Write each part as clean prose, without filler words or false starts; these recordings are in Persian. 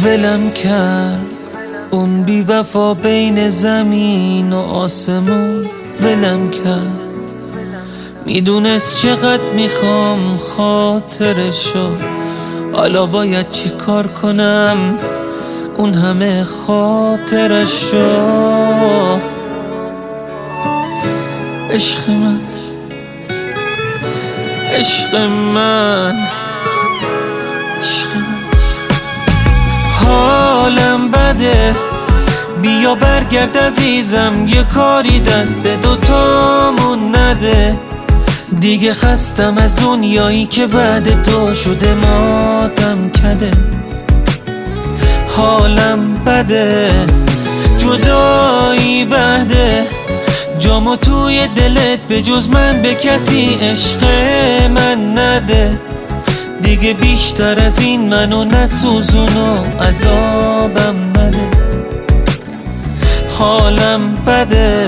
ولم کرد اون بی وفا بین زمین و آسمون، ولم کرد. میدونست چقدر میخوام خاطرشو، حالا باید چی کار کنم اون همه خاطرشو. عشق من، عشق من، عشق من. حالم بده، بیا برگرد عزیزم، یه کاری دست دوتامون نده. دیگه خستم از دنیایی که بعد تو شده ماتم کده. حالم بده، جدایی بده، جامو توی دلت به جز من به کسی عشق من نده. دیگه بیشتر از این منو نسوزون و عذابم نده. حالم بده.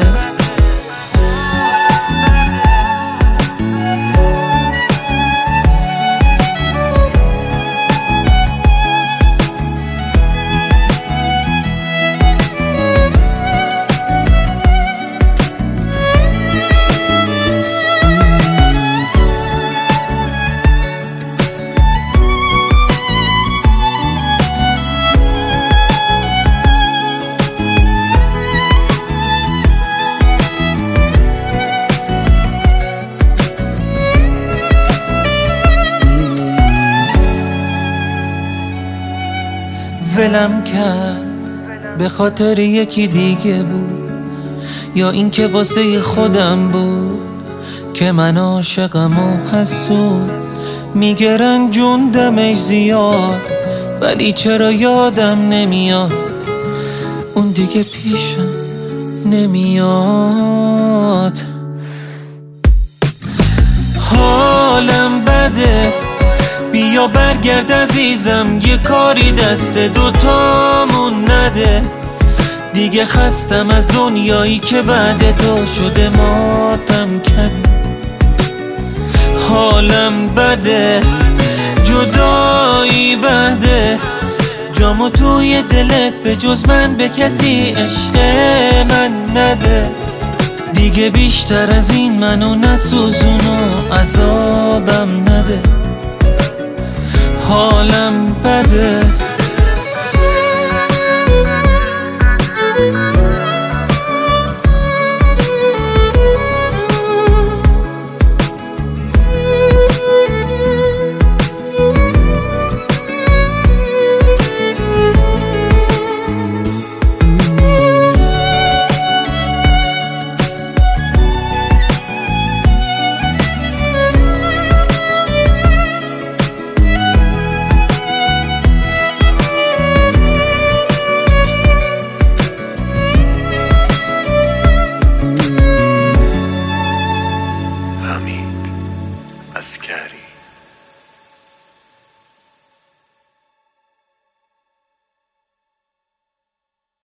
ولم کرد به خاطر یکی دیگه بود، یا اینکه واسه خودم بود که من عاشقم و حسود. میگه رنجون دمش زیاد، ولی چرا یادم نمیاد اون دیگه پیشم نمیاد. حالم بده، بیا برگرد عزیزم، یه کاری دست دوتامون نده. دیگه خستم از دنیایی که بعد تو شده ماتم کده. حالم بده، جدایی بده، جامو توی دلت به جز من به کسی عشق من نده. دیگه بیشتر از این منو نسوزون و عذابم نده. حالم بده. Askari.